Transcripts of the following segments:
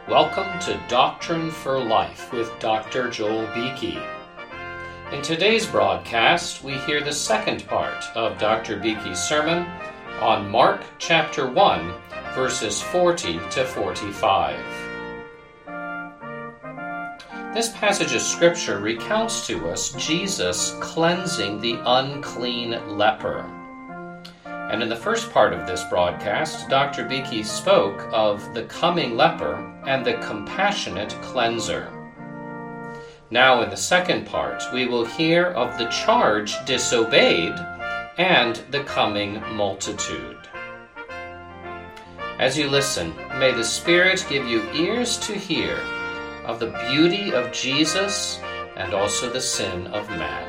Welcome to Doctrine for Life with Dr. Joel Beeke. In today's broadcast, we hear the second part of Dr. Beeke's sermon on Mark chapter 1, verses 40 to 45. This passage of Scripture recounts to us Jesus cleansing the unclean leper. And in the first part of this broadcast, Dr. Beeke spoke of the coming leper and the compassionate cleanser. Now in the second part, we will hear of the charge disobeyed and the coming multitude. As you listen, may the Spirit give you ears to hear of the beauty of Jesus and also the sin of man.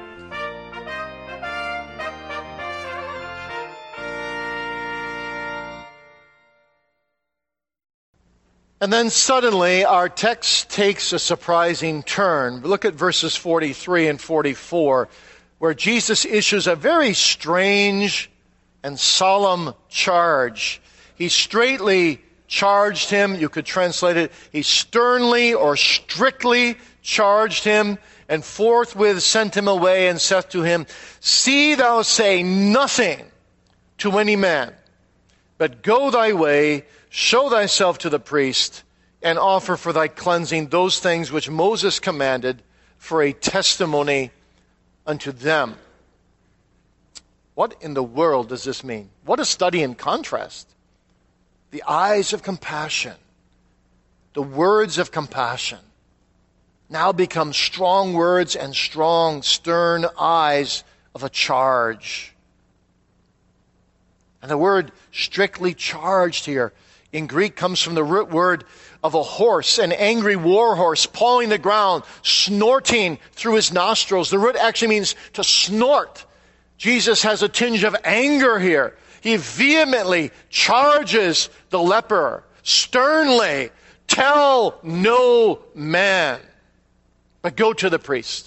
And then suddenly our text takes a surprising turn. Look at verses 43 and 44, where Jesus issues a very strange and solemn charge. He straightly charged him, you could translate it, he sternly or strictly charged him, and forthwith sent him away and saith to him, See thou say nothing to any man, but go thy way, show thyself to the priest, and offer for thy cleansing those things which Moses commanded for a testimony unto them. What in the world does this mean? What a study in contrast. The eyes of compassion, the words of compassion, now become strong words and strong, stern eyes of a charge. And the word strictly charged here in Greek comes from the root word of a horse, an angry war horse pawing the ground, snorting through his nostrils. The root actually means to snort. Jesus has a tinge of anger here. He vehemently charges the leper, sternly, tell no man, but go to the priest.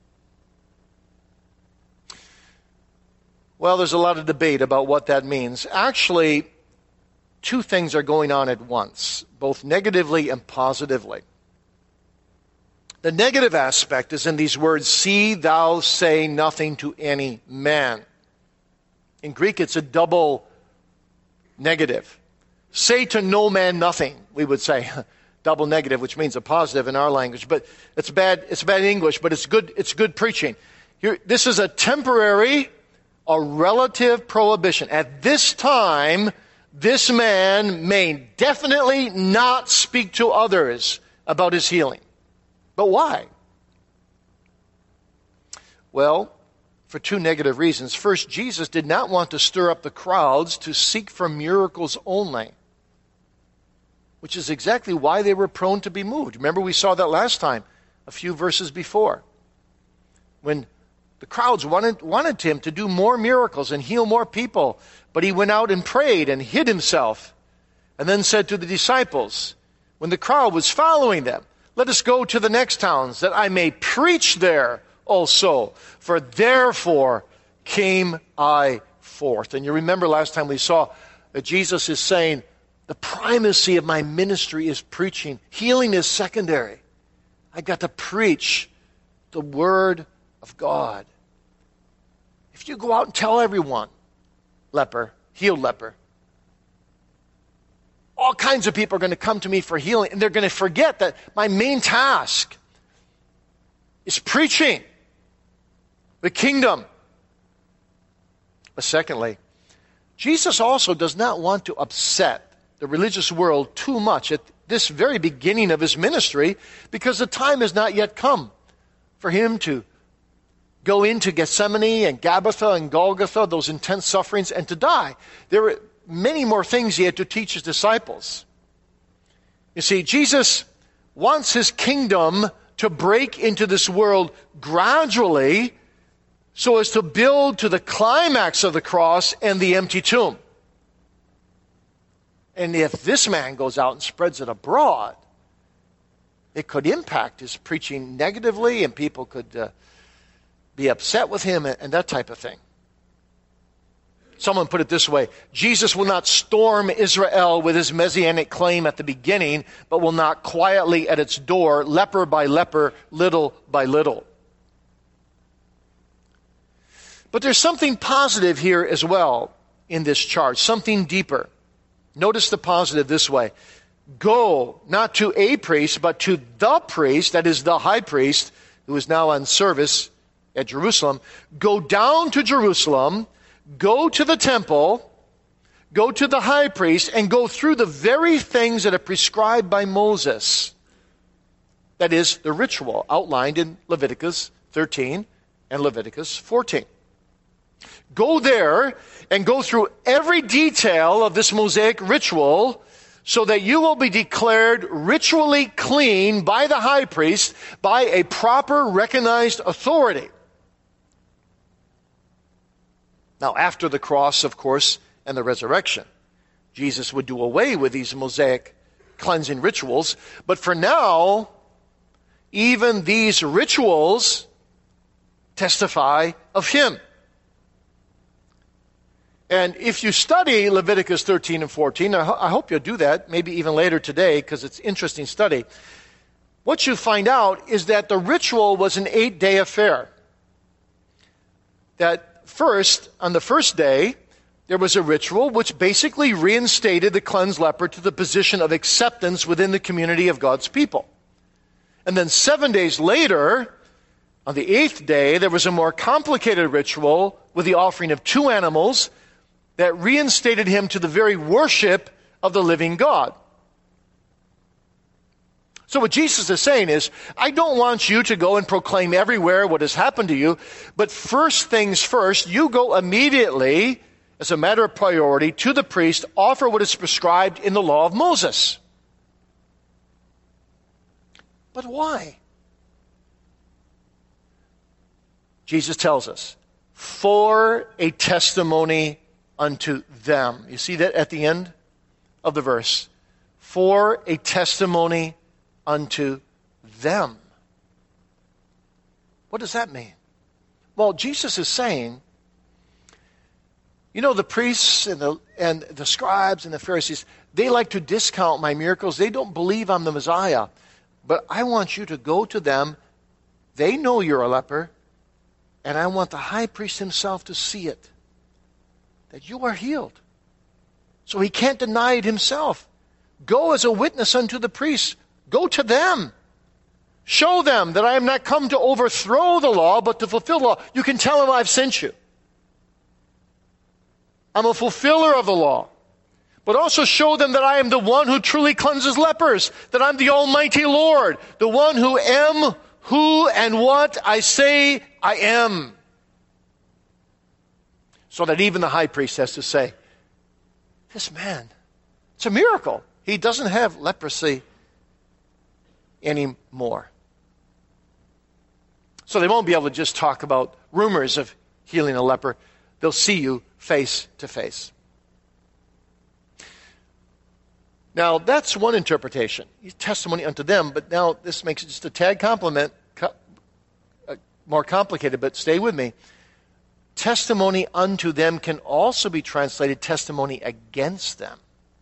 Well, there's a lot of debate about what that means. Actually, two things are going on at once, both negatively and positively. The negative aspect is in these words, see thou say nothing to any man. In Greek, it's a double negative. Say to no man nothing, we would say. Double negative, which means a positive in our language. But it's bad English, but it's good preaching. Here, this is a temporary, a relative prohibition. At this time, this man may definitely not speak to others about his healing. But why? Well, for two negative reasons. First, Jesus did not want to stir up the crowds to seek for miracles only, which is exactly why they were prone to be moved. Remember, we saw that last time, a few verses before, when the crowds wanted him to do more miracles and heal more people, but he went out and prayed and hid himself, and then said to the disciples, when the crowd was following them, let us go to the next towns, that I may preach there also, for therefore came I forth. And you remember last time we saw that Jesus is saying, the primacy of my ministry is preaching. Healing is secondary. I've got to preach the Word of God. If you go out and tell everyone, healed leper, all kinds of people are going to come to me for healing, and they're going to forget that my main task is preaching the kingdom. But secondly, Jesus also does not want to upset the religious world too much at this very beginning of his ministry, because the time has not yet come for him to go into Gethsemane and Gabbatha and Golgotha, those intense sufferings, and to die. There were many more things he had to teach his disciples. You see, Jesus wants his kingdom to break into this world gradually so as to build to the climax of the cross and the empty tomb. And if this man goes out and spreads it abroad, it could impact his preaching negatively, and people could be upset with him and that type of thing. Someone put it this way: Jesus will not storm Israel with his messianic claim at the beginning, but will knock quietly at its door, leper by leper, little by little. But there's something positive here as well in this charge, something deeper. Notice the positive this way: go not to a priest, but to the priest, that is the high priest, who is now on service at Jerusalem. Go down to Jerusalem, go to the temple, go to the high priest, and go through the very things that are prescribed by Moses. That is, the ritual outlined in Leviticus 13 and Leviticus 14. Go there and go through every detail of this Mosaic ritual so that you will be declared ritually clean by the high priest, by a proper recognized authority. Now, after the cross, of course, and the resurrection, Jesus would do away with these Mosaic cleansing rituals. But for now, even these rituals testify of him. And if you study Leviticus 13 and 14, I hope you'll do that, maybe even later today, because it's interesting study. What you find out is that the ritual was an 8-day affair. That first, on the first day, there was a ritual which basically reinstated the cleansed leper to the position of acceptance within the community of God's people. And then 7 days later, on the 8th day, there was a more complicated ritual with the offering of 2 animals that reinstated him to the very worship of the living God. So what Jesus is saying is, I don't want you to go and proclaim everywhere what has happened to you, but first things first, you go immediately, as a matter of priority, to the priest, offer what is prescribed in the law of Moses. But why? Jesus tells us, for a testimony unto them. You see that at the end of the verse? For a testimony unto them. What does that mean? Well, Jesus is saying, you know, the priests and the scribes and the Pharisees, they like to discount my miracles. They don't believe I'm the Messiah. But I want you to go to them. They know you're a leper. And I want the high priest himself to see it, that you are healed. So he can't deny it himself. Go as a witness unto the priests. Go to them. Show them that I am not come to overthrow the law, but to fulfill the law. You can tell them I've sent you. I'm a fulfiller of the law. But also show them that I am the one who truly cleanses lepers, that I'm the Almighty Lord, the one who am, who and what I say I am. So that even the high priest has to say, this man, it's a miracle. He doesn't have leprosy anymore. So they won't be able to just talk about rumors of healing a leper. They'll see you face to face. Now, that's one interpretation. Testimony unto them, but now this makes it just a tad more complicated, but stay with me. Testimony unto them can also be translated testimony against them.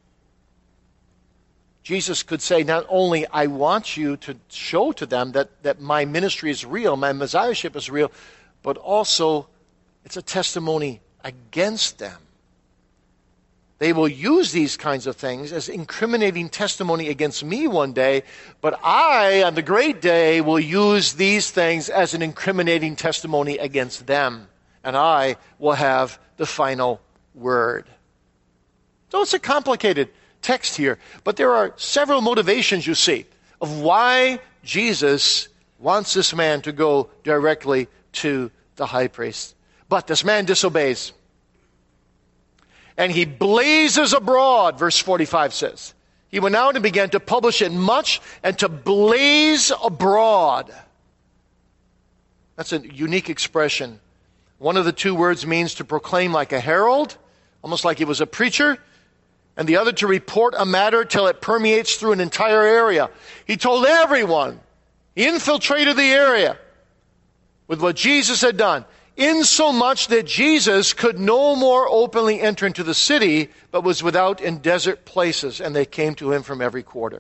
Jesus could say, not only I want you to show to them that my ministry is real, my messiahship is real, but also it's a testimony against them. They will use these kinds of things as incriminating testimony against me one day, but I, on the great day, will use these things as an incriminating testimony against them, and I will have the final word. So it's a complicated text here, but there are several motivations, you see, of why Jesus wants this man to go directly to the high priest. But this man disobeys. And he blazes abroad, verse 45 says. He went out and began to publish it much and to blaze abroad. That's a unique expression. One of the two words means to proclaim like a herald, almost like he was a preacher, and the other to report a matter till it permeates through an entire area. He told everyone. He infiltrated the area with what Jesus had done. insomuch that Jesus could no more openly enter into the city, but was without in desert places, and they came to him from every quarter.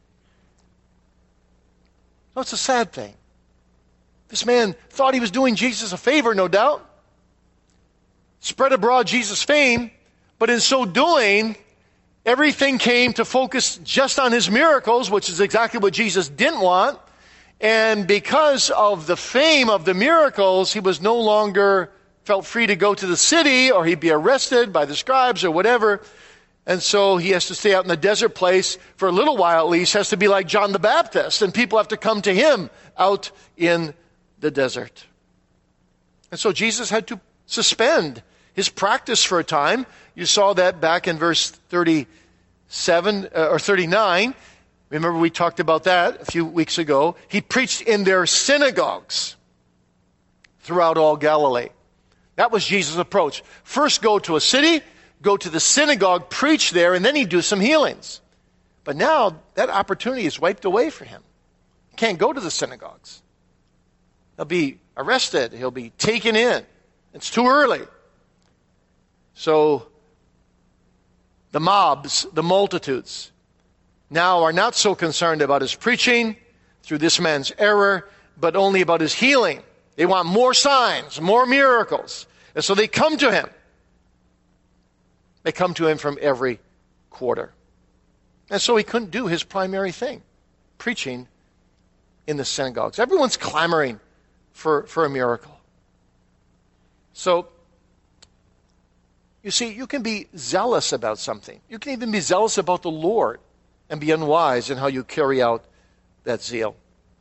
Well, it's a sad thing. This man thought he was doing Jesus a favor, no doubt. Spread abroad Jesus' fame, but in so doing, everything came to focus just on his miracles, which is exactly what Jesus didn't want. And because of the fame of the miracles, he was no longer felt free to go to the city, or he'd be arrested by the scribes or whatever. And so he has to stay out in the desert place for a little while at least, has to be like John the Baptist, and people have to come to him out in the desert. And so Jesus had to suspend his practice for a time. You saw that back in verse 37 or 39. Remember, we talked about that a few weeks ago. He preached in their synagogues throughout all Galilee. That was Jesus' approach. First go to a city, go to the synagogue, preach there, and then he'd do some healings. But now that opportunity is wiped away for him. He can't go to the synagogues. He'll be arrested. He'll be taken in. It's too early. So the mobs, the multitudes, now are not so concerned about his preaching through this man's error, but only about his healing. They want more signs, more miracles. And so they come to him. They come to him from every quarter. And so he couldn't do his primary thing, preaching in the synagogues. Everyone's clamoring for a miracle. So, you see, you can be zealous about something. You can even be zealous about the Lord and be unwise in how you carry out that zeal.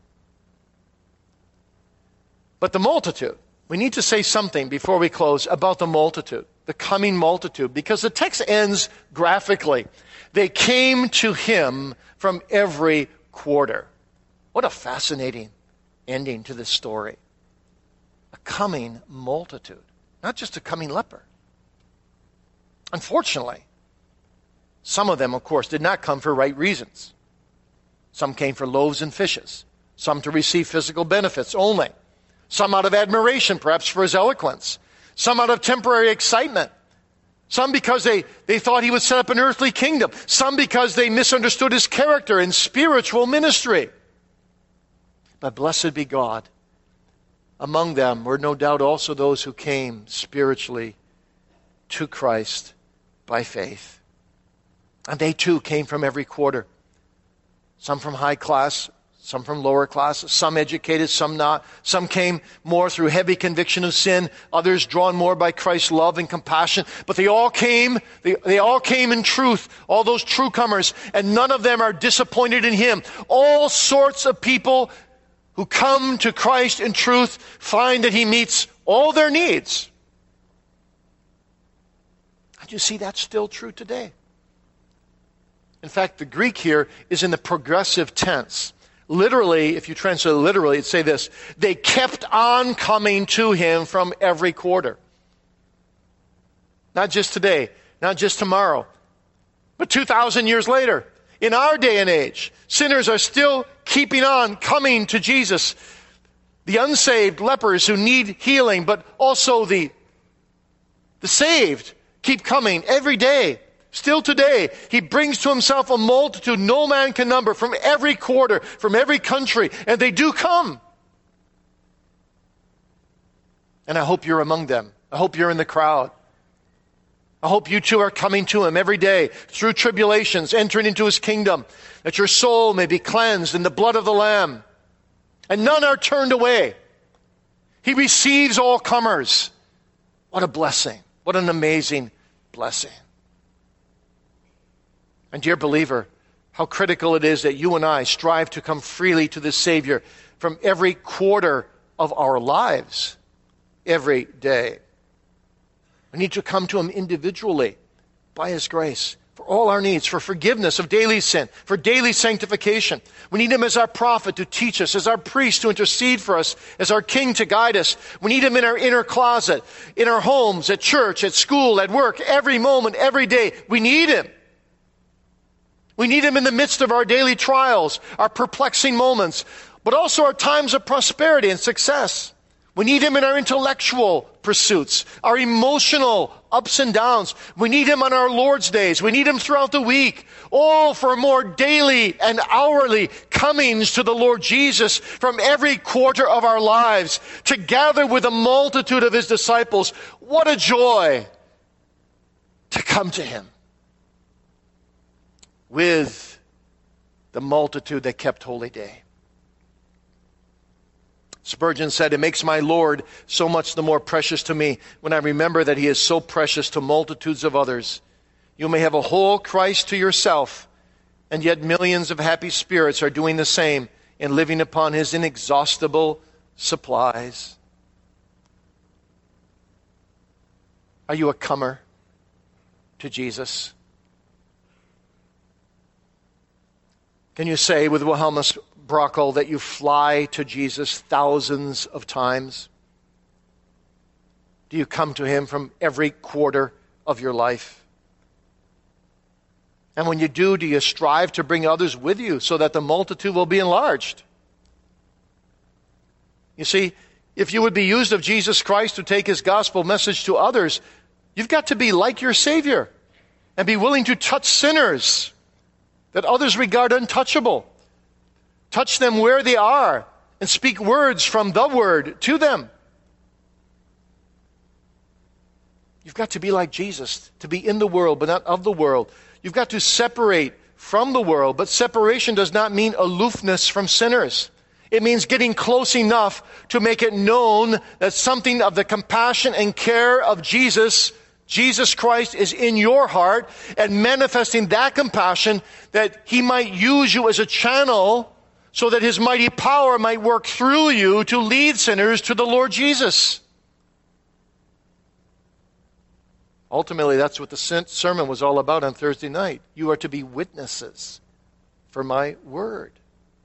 But the multitude, we need to say something before we close about the multitude, the coming multitude, because the text ends graphically. They came to him from every quarter. What a fascinating ending to this story. A coming multitude, not just a coming leper. Unfortunately, some of them, of course, did not come for right reasons. Some came for loaves and fishes. Some to receive physical benefits only. Some out of admiration, perhaps for his eloquence. Some out of temporary excitement. Some because they thought he would set up an earthly kingdom. Some because they misunderstood his character and spiritual ministry. But blessed be God. Among them were no doubt also those who came spiritually to Christ by faith. And they too came from every quarter. Some from high class, some from lower class, some educated, some not. Some came more through heavy conviction of sin, others drawn more by Christ's love and compassion. But they all came in truth, all those true comers, and none of them are disappointed in him. All sorts of people who come to Christ in truth find that he meets all their needs. And you see, that's still true today. In fact, the Greek here is in the progressive tense. Literally, if you translate it literally, it'd say this: they kept on coming to him from every quarter. Not just today, not just tomorrow, but 2,000 years later. In our day and age, sinners are still keeping on coming to Jesus. The unsaved lepers who need healing, but also the saved keep coming every day. Still today, he brings to himself a multitude no man can number from every quarter, from every country, and they do come. And I hope you're among them. I hope you're in the crowd. I hope you too are coming to him every day through tribulations, entering into his kingdom, that your soul may be cleansed in the blood of the Lamb. And none are turned away. He receives all comers. What a blessing. What an amazing blessing. And dear believer, how critical it is that you and I strive to come freely to the Savior from every quarter of our lives, every day. We need to come to him individually by his grace for all our needs, for forgiveness of daily sin, for daily sanctification. We need him as our prophet to teach us, as our priest to intercede for us, as our king to guide us. We need him in our inner closet, in our homes, at church, at school, at work, every moment, every day. We need him. We need him in the midst of our daily trials, our perplexing moments, but also our times of prosperity and success. We need him in our intellectual pursuits, our emotional ups and downs. We need him on our Lord's days. We need him throughout the week. Oh, for more daily and hourly comings to the Lord Jesus from every quarter of our lives, to gather with a multitude of his disciples. What a joy to come to him with the multitude that kept holy day. Spurgeon said, "It makes my Lord so much the more precious to me when I remember that he is so precious to multitudes of others. You may have a whole Christ to yourself, and yet millions of happy spirits are doing the same in living upon his inexhaustible supplies." Are you a comer to Jesus? Can you say with Wilhelmus Brockle that you fly to Jesus thousands of times? Do you come to him from every quarter of your life? And when you do you strive to bring others with you so that the multitude will be enlarged? You see, if you would be used of Jesus Christ to take his gospel message to others, you've got to be like your Savior and be willing to touch sinners that others regard untouchable. Touch them where they are and speak words from the Word to them. You've got to be like Jesus, to be in the world but not of the world. You've got to separate from the world, but separation does not mean aloofness from sinners. It means getting close enough to make it known that something of the compassion and care of Jesus Christ is in your heart, and manifesting that compassion that he might use you as a channel so that his mighty power might work through you to lead sinners to the Lord Jesus. Ultimately, that's what the sermon was all about on Thursday night. You are to be witnesses for my word.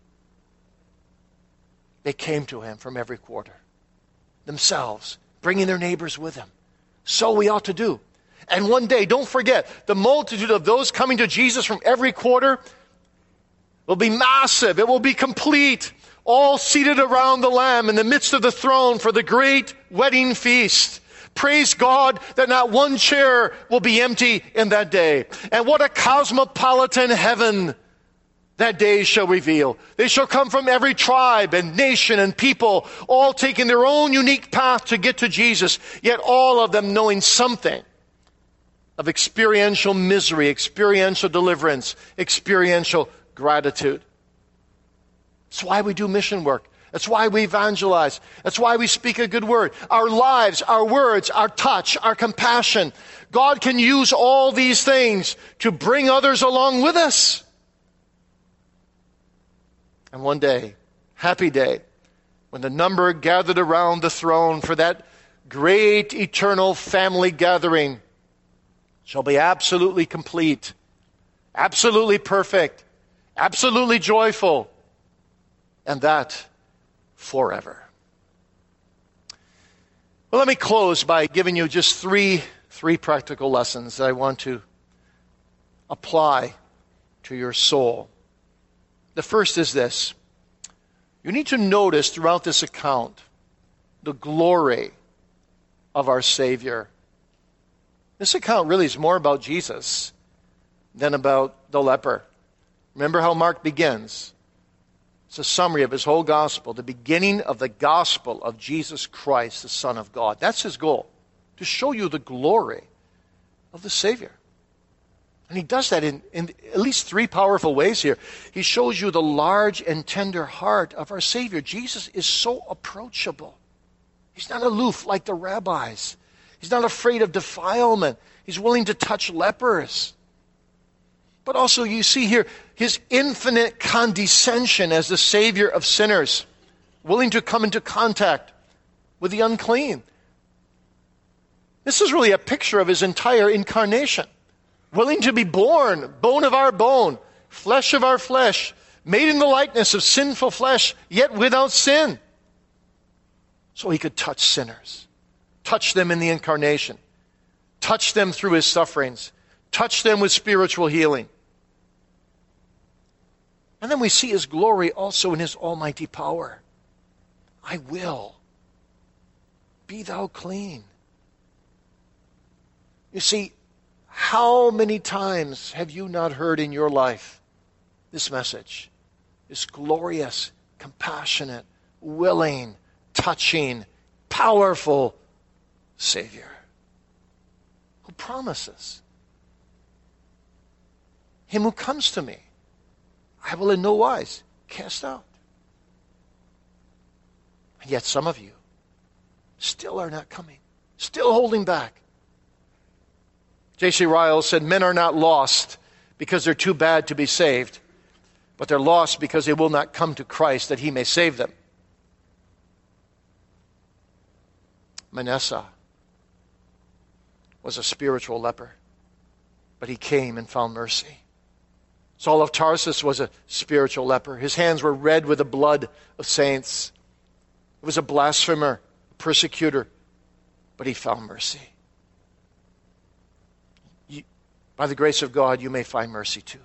They came to him from every quarter, themselves, bringing their neighbors with them. So we ought to do. And one day, don't forget, the multitude of those coming to Jesus from every quarter will be massive. It will be complete. All seated around the Lamb in the midst of the throne for the great wedding feast. Praise God that not one chair will be empty in that day. And what a cosmopolitan heaven that day shall reveal. They shall come from every tribe and nation and people, all taking their own unique path to get to Jesus, yet all of them knowing something of experiential misery, experiential deliverance, experiential gratitude. That's why we do mission work. That's why we evangelize. That's why we speak a good word. Our lives, our words, our touch, our compassion. God can use all these things to bring others along with us. And one day, happy day, when the number gathered around the throne for that great eternal family gathering shall be absolutely complete, absolutely perfect, absolutely joyful, and that forever. Well, let me close by giving you just three practical lessons that I want to apply to your soul. The first is this. You need to notice throughout this account the glory of our Savior. This account really is more about Jesus than about the leper. Remember how Mark begins. It's a summary of his whole gospel, the beginning of the gospel of Jesus Christ, the Son of God. That's his goal, to show you the glory of the Savior. And he does that in at least three powerful ways here. He shows you the large and tender heart of our Savior. Jesus is so approachable. He's not aloof like the rabbis. He's not afraid of defilement. He's willing to touch lepers. But also you see here his infinite condescension as the Savior of sinners, willing to come into contact with the unclean. This is really a picture of his entire incarnation. Willing to be born, bone of our bone, flesh of our flesh, made in the likeness of sinful flesh, yet without sin. So he could touch sinners, touch them in the incarnation, touch them through his sufferings, touch them with spiritual healing. And then we see his glory also in his almighty power. I will be thou clean. You see, how many times have you not heard in your life this message? This glorious, compassionate, willing, touching, powerful Savior who promises, him who comes to me, I will in no wise cast out. And yet some of you still are not coming, still holding back. J.C. Ryle said, men are not lost because they're too bad to be saved, but they're lost because they will not come to Christ that he may save them. Manasseh was a spiritual leper, but he came and found mercy. Saul of Tarsus was a spiritual leper. His hands were red with the blood of saints. He was a blasphemer, a persecutor, but he found mercy. By the grace of God, you may find mercy too.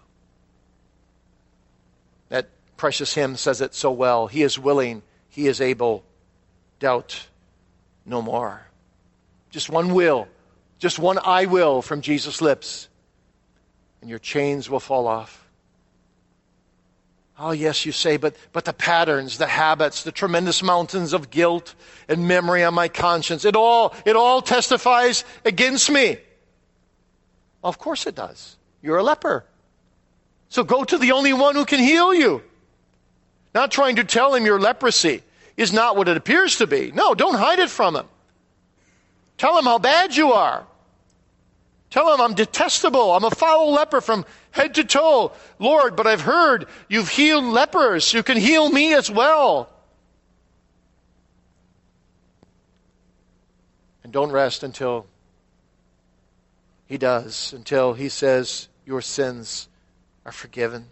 That precious hymn says it so well. He is willing, he is able, doubt no more. Just one will, just one I will from Jesus' lips, and your chains will fall off. Oh, yes, you say, but the patterns, the habits, the tremendous mountains of guilt and memory on my conscience, it all testifies against me. Well, of course it does. You're a leper. So go to the only one who can heal you. Not trying to tell him your leprosy is not what it appears to be. No, don't hide it from him. Tell him how bad you are. Tell him I'm detestable. I'm a foul leper from head to toe. Lord, but I've heard you've healed lepers. You can heal me as well. And don't rest until he does, until he says your sins are forgiven.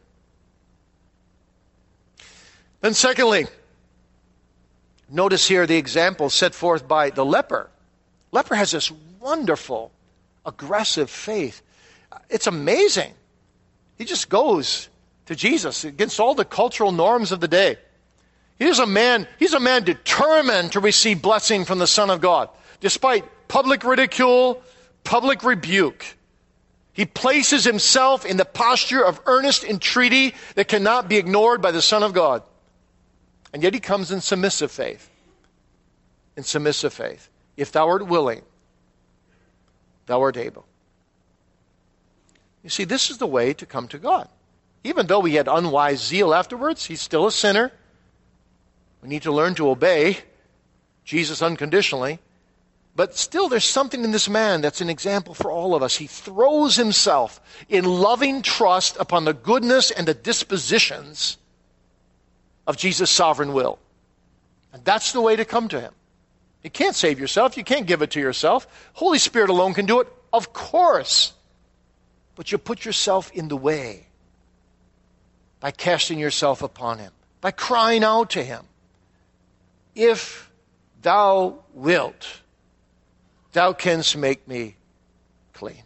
Then secondly, notice here the example set forth by the leper. Leper has this wonderful, aggressive faith. It's amazing. He just goes to Jesus against all the cultural norms of the day. He's a man determined to receive blessing from the Son of God, despite public ridicule, public rebuke. He places himself in the posture of earnest entreaty that cannot be ignored by the Son of God. And yet he comes in submissive faith. In submissive faith. If thou art willing, thou art able. You see, this is the way to come to God. Even though he had unwise zeal afterwards, he's still a sinner. We need to learn to obey Jesus unconditionally. But still, there's something in this man that's an example for all of us. He throws himself in loving trust upon the goodness and the dispositions of Jesus' sovereign will. And that's the way to come to him. You can't save yourself. You can't give it to yourself. Holy Spirit alone can do it, of course. But you put yourself in the way by casting yourself upon him, by crying out to him. If thou wilt, thou canst make me clean.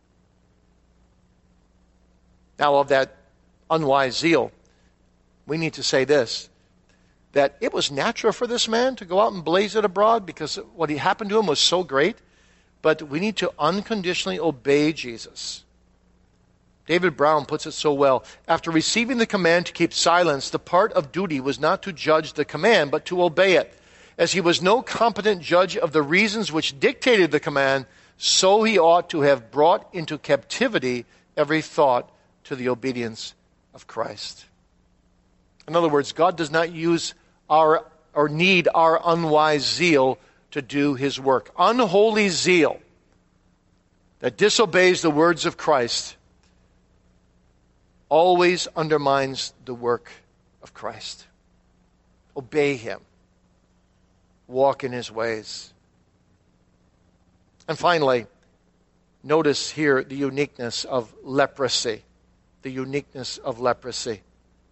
Now, of that unwise zeal, we need to say this, that it was natural for this man to go out and blaze it abroad because what happened to him was so great, but we need to unconditionally obey Jesus. David Brown puts it so well. After receiving the command to keep silence, the part of duty was not to judge the command, but to obey it. As he was no competent judge of the reasons which dictated the command, so he ought to have brought into captivity every thought to the obedience of Christ. In other words, God does not use need our unwise zeal to do his work. Unholy zeal that disobeys the words of Christ always undermines the work of Christ. Obey him. Walk in his ways. And finally, notice here the uniqueness of leprosy. The uniqueness of leprosy.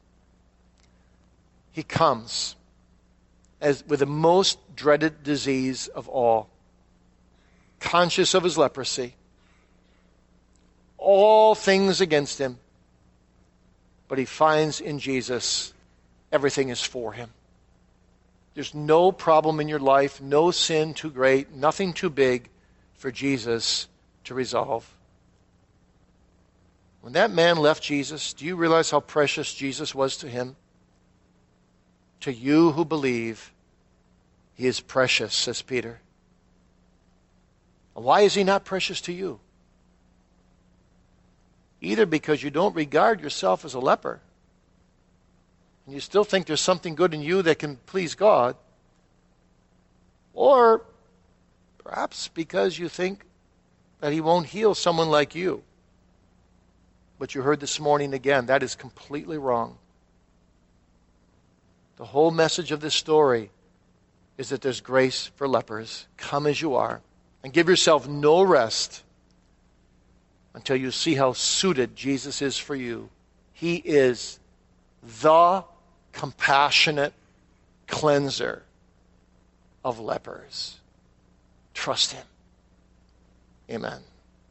He comes as with the most dreaded disease of all, conscious of his leprosy, all things against him, but he finds in Jesus everything is for him. There's no problem in your life, no sin too great, nothing too big for Jesus to resolve. When that man left Jesus, do you realize how precious Jesus was to him? To you who believe, he is precious, says Peter. Why is he not precious to you? Either because you don't regard yourself as a leper, and you still think there's something good in you that can please God, or perhaps because you think that he won't heal someone like you. But you heard this morning again, that is completely wrong. The whole message of this story is that there's grace for lepers. Come as you are, and give yourself no rest until you see how suited Jesus is for you. He is the compassionate cleanser of lepers. Trust him. Amen.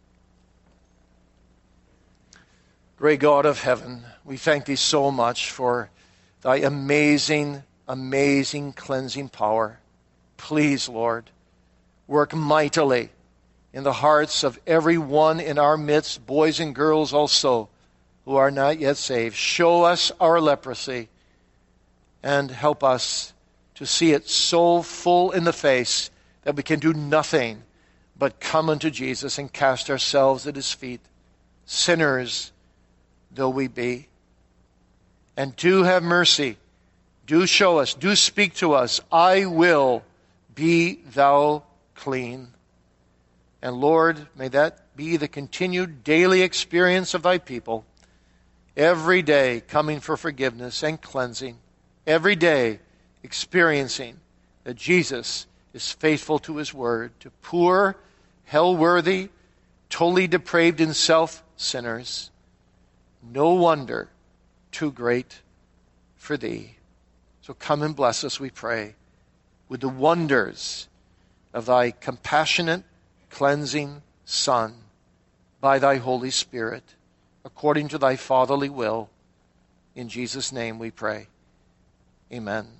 Great God of heaven, we thank thee so much for thy amazing, amazing cleansing power. Please, Lord, work mightily in the hearts of everyone in our midst, boys and girls also, who are not yet saved. Show us our leprosy and help us to see it so full in the face that we can do nothing but come unto Jesus and cast ourselves at his feet, sinners though we be. And do have mercy. Do show us. Do speak to us. I will be thou clean. And Lord, may that be the continued daily experience of thy people. Every day coming for forgiveness and cleansing. Every day experiencing that Jesus is faithful to his word, to poor, hell-worthy, totally depraved in self sinners. No wonder too great for thee. So come and bless us, we pray, with the wonders of thy compassionate, cleansing Son, by thy Holy Spirit, according to thy fatherly will. In Jesus' name we pray. Amen.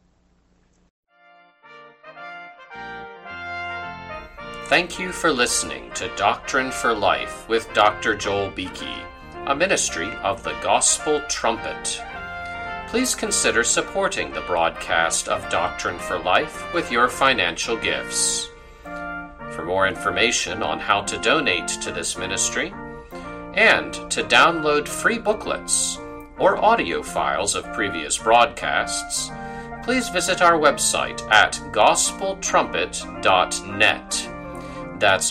Thank you for listening to Doctrine for Life with Dr. Joel Beeke, a ministry of the Gospel Trumpet. Please consider supporting the broadcast of Doctrine for Life with your financial gifts. For more information on how to donate to this ministry and to download free booklets or audio files of previous broadcasts, please visit our website at gospeltrumpet.net. That's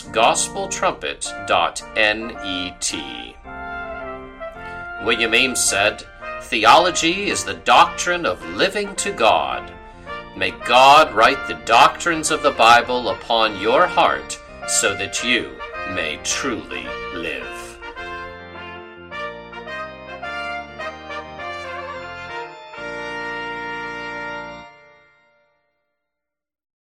gospeltrumpet.net. William Ames said, "Theology is the doctrine of living to God." May God write the doctrines of the Bible upon your heart so that you may truly live.